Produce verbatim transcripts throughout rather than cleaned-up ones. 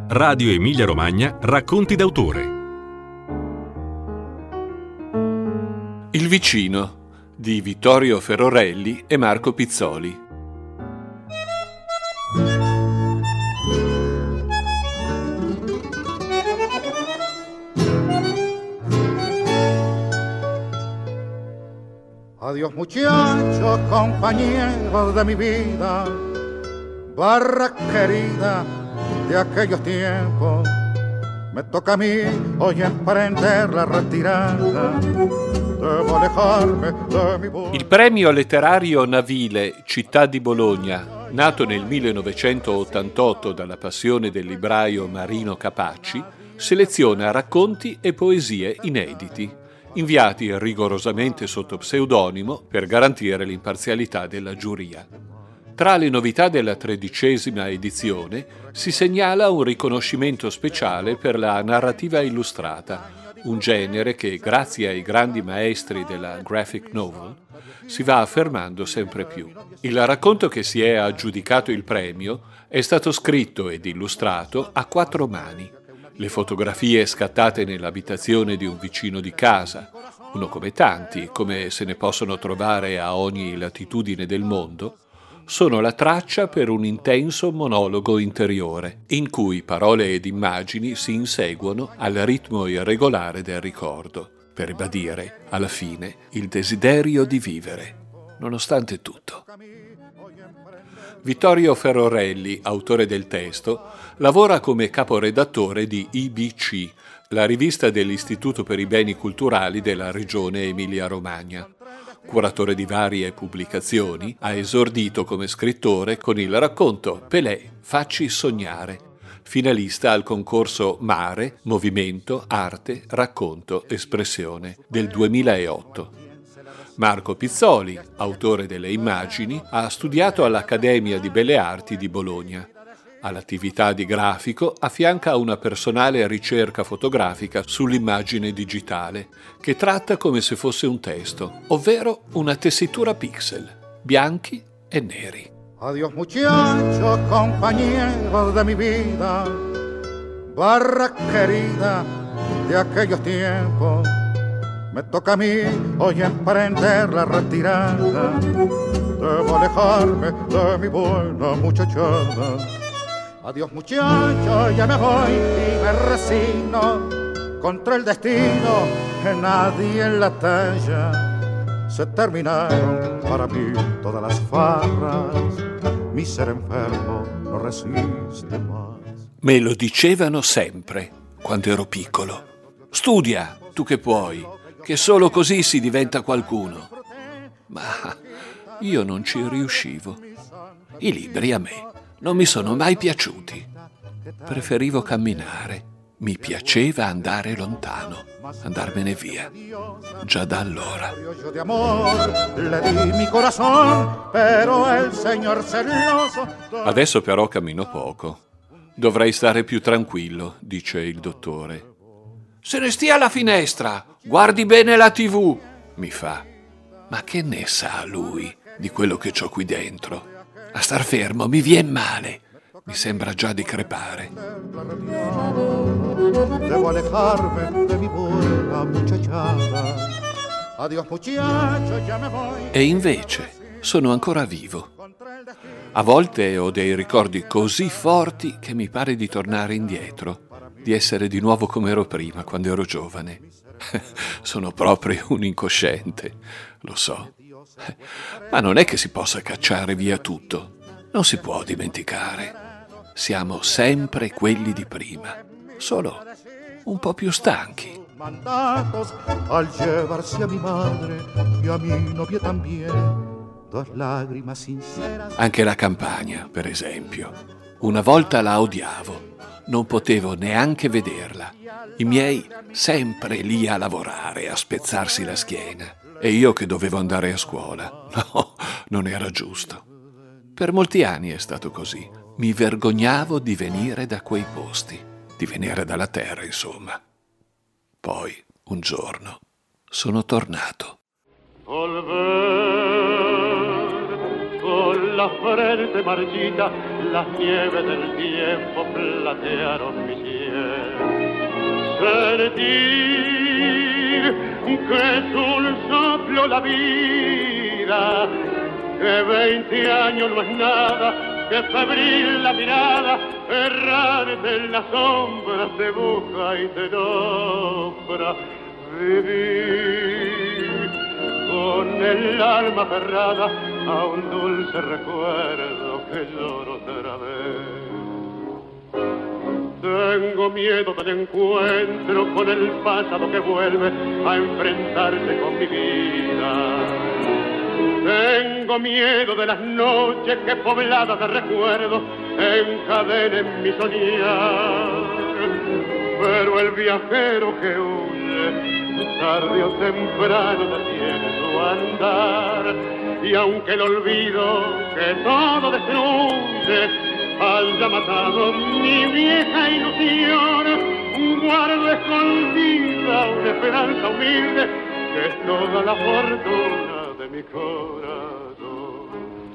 Radio Emilia Romagna Racconti d'autore. Il vicino di Vittorio Ferorelli e Marco Pizzoli. Adiós muchachos, compañeros de mi vida, barra querida de aquellos tiempos. Me toca a mí hoy emprender la retirada. Devo alejarme de mi voz. Il premio letterario Navile Città di Bologna, nato nel millenovecentottantotto dalla passione del libraio Marino Capacci, seleziona racconti e poesie inediti, inviati rigorosamente sotto pseudonimo per garantire l'imparzialità della giuria. Tra le novità della tredicesima edizione si segnala un riconoscimento speciale per la narrativa illustrata, un genere che, grazie ai grandi maestri della graphic novel, si va affermando sempre più. Il racconto che si è aggiudicato il premio è stato scritto ed illustrato a quattro mani. Le fotografie scattate nell'abitazione di un vicino di casa, uno come tanti, come se ne possono trovare a ogni latitudine del mondo, sono la traccia per un intenso monologo interiore, in cui parole ed immagini si inseguono al ritmo irregolare del ricordo, per ribadire, alla fine, il desiderio di vivere, nonostante tutto. Vittorio Ferorelli, autore del testo, lavora come caporedattore di I B C, la rivista dell'Istituto per i Beni Culturali della Regione Emilia-Romagna. Curatore di varie pubblicazioni, ha esordito come scrittore con il racconto Pelé, Facci sognare, finalista al concorso Mare, Movimento, Arte, Racconto, Espressione del duemilaotto. Marco Pizzoli, autore delle immagini, ha studiato all'Accademia di Belle Arti di Bologna. All'attività di grafico affianca una personale ricerca fotografica sull'immagine digitale, che tratta come se fosse un testo, ovvero una tessitura pixel, bianchi e neri. Adiós muchachos, compañeros de mi vida, barra querida de aquellos tiempos. Me toca a mí hoy emprender la retirada. Debo alejarme de mi buena muchachada. Adiós muchacho, ya me voy y me resigno contra el destino que nadie en la talla. Se terminaron para mí todas las farras. Mi ser enfermo no resiste más. Me lo dicevano sempre quando ero piccolo. Studia, tu che puoi, che solo così si diventa qualcuno. Ma io non ci riuscivo. I libri a me non mi sono mai piaciuti. Preferivo camminare. Mi piaceva andare lontano, andarmene via. Già da allora. Adesso però cammino poco. Dovrei stare più tranquillo, dice il dottore. Se ne stia alla finestra, guardi bene la tivù, mi fa. Ma che ne sa lui di quello che c'ho qui dentro? A star fermo mi vien male, mi sembra già di crepare. Devo alejarme de mi buena muchachada. Adiós muchacho, ya me voy. E invece sono ancora vivo. A volte ho dei ricordi così forti che mi pare di tornare indietro, di essere di nuovo come ero prima, quando ero giovane. Sono proprio un incosciente, lo so. Ma non è che si possa cacciare via tutto. Non si può dimenticare. Siamo sempre quelli di prima, solo un po' più stanchi. Mandatos al llevarse a mi madre y a mi novia también. Dos lágrimas sinceras. Anche la campagna, per esempio. Una volta la odiavo. Non potevo neanche vederla. I miei sempre lì a lavorare, a spezzarsi la schiena. E io che dovevo andare a scuola. No, non era giusto. Per molti anni è stato così. Mi vergognavo di venire da quei posti, di venire dalla terra, insomma. Poi, un giorno, sono tornato. Volver con la frente marchita, las nieves del tiempo platearon mi cielo. Sentir que es un soplo la vida, que veinte años no es nada, que febril la mirada, errante en las sombras te busca y te nombra. Vivir con el alma aferrada a un dulce recuerdo que lloro otra vez. Tengo miedo del encuentro con el pasado que vuelve a enfrentarse con mi vida. Tengo miedo de las noches que pobladas de recuerdos encadenen mi soñar. Pero el viajero que huye, tarde o temprano detiene su andar. Y aunque el olvido que todo destruye haya matado mi vieja ilusión, guardo escondida una esperanza humilde que es toda la fortuna de mi corazón.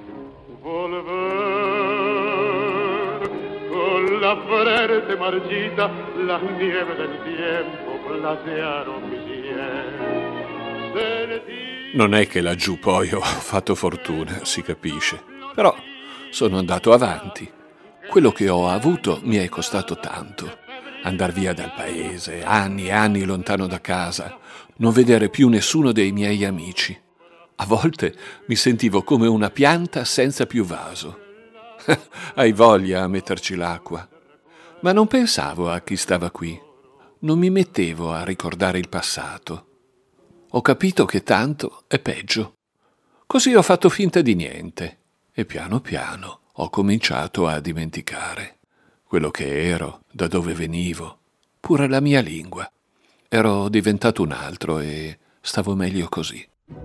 Volver con la frente marchita, las nieves del tiempo platearon mi cielo. Non è che laggiù poi ho fatto fortuna, si capisce, però sono andato avanti. Quello che ho avuto mi è costato tanto. Andar via dal paese, anni e anni lontano da casa, non vedere più nessuno dei miei amici. A volte mi sentivo come una pianta senza più vaso. Hai voglia a metterci l'acqua. Ma non pensavo a chi stava qui. Non mi mettevo a ricordare il passato. Ho capito che tanto è peggio. Così ho fatto finta di niente e piano piano ho cominciato a dimenticare quello che ero, da dove venivo, pure la mia lingua. Ero diventato un altro e stavo meglio così.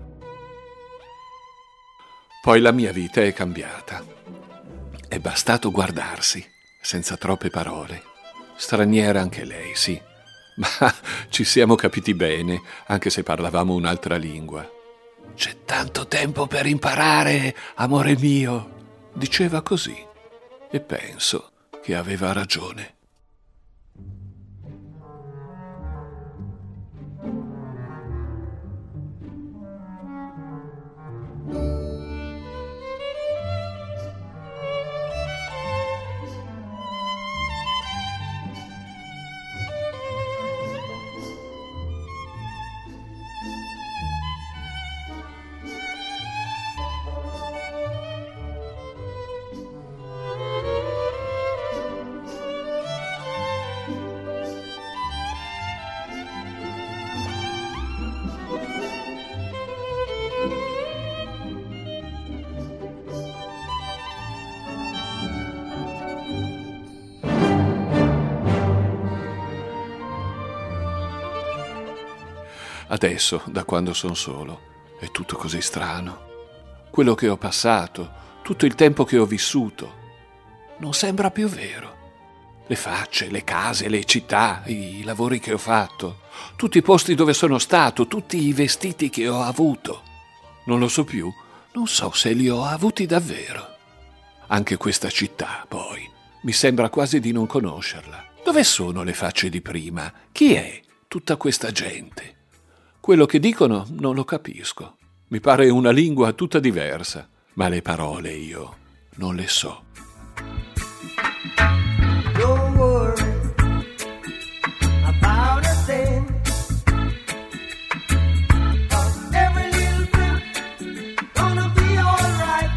Poi la mia vita è cambiata. È bastato guardarsi, senza troppe parole. Straniera anche lei, sì, ma ci siamo capiti bene, anche se parlavamo un'altra lingua. «C'è tanto tempo per imparare, amore mio», diceva così, e penso che aveva ragione. Adesso, da quando sono solo, è tutto così strano. Quello che ho passato, tutto il tempo che ho vissuto, non sembra più vero. Le facce, le case, le città, i lavori che ho fatto, tutti i posti dove sono stato, tutti i vestiti che ho avuto. Non lo so più, non so se li ho avuti davvero. Anche questa città, poi, mi sembra quasi di non conoscerla. Dove sono le facce di prima? Chi è tutta questa gente? Quello che dicono non lo capisco. Mi pare una lingua tutta diversa, ma le parole io non le so. Don't worry about a thing. Every little thing gonna be all right.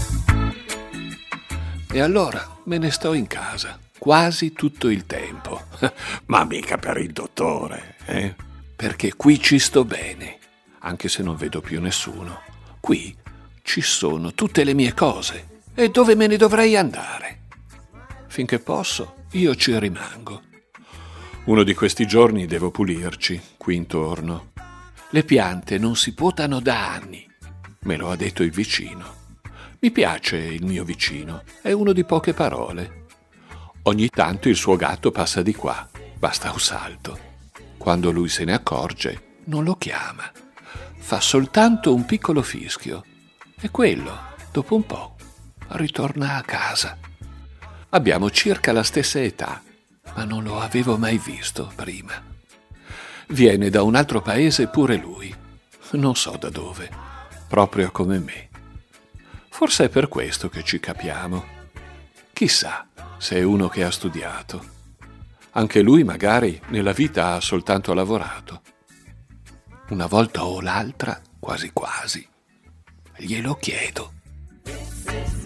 E allora me ne sto in casa, quasi tutto il tempo. Ma mica per il dottore, eh? Perché qui ci sto bene, anche se non vedo più nessuno. Qui ci sono tutte le mie cose. E dove me ne dovrei andare? Finché posso, io ci rimango. Uno di questi giorni devo pulirci, qui intorno. Le piante non si potano da anni, me lo ha detto il vicino. Mi piace il mio vicino, è uno di poche parole. Ogni tanto il suo gatto passa di qua, basta un salto. Quando lui se ne accorge, non lo chiama. Fa soltanto un piccolo fischio. E quello, dopo un po', ritorna a casa. Abbiamo circa la stessa età, ma non lo avevo mai visto prima. Viene da un altro paese pure lui, non so da dove, proprio come me. Forse è per questo che ci capiamo. Chissà se è uno che ha studiato. Anche lui magari nella vita ha soltanto lavorato. Una volta o l'altra, quasi quasi, glielo chiedo.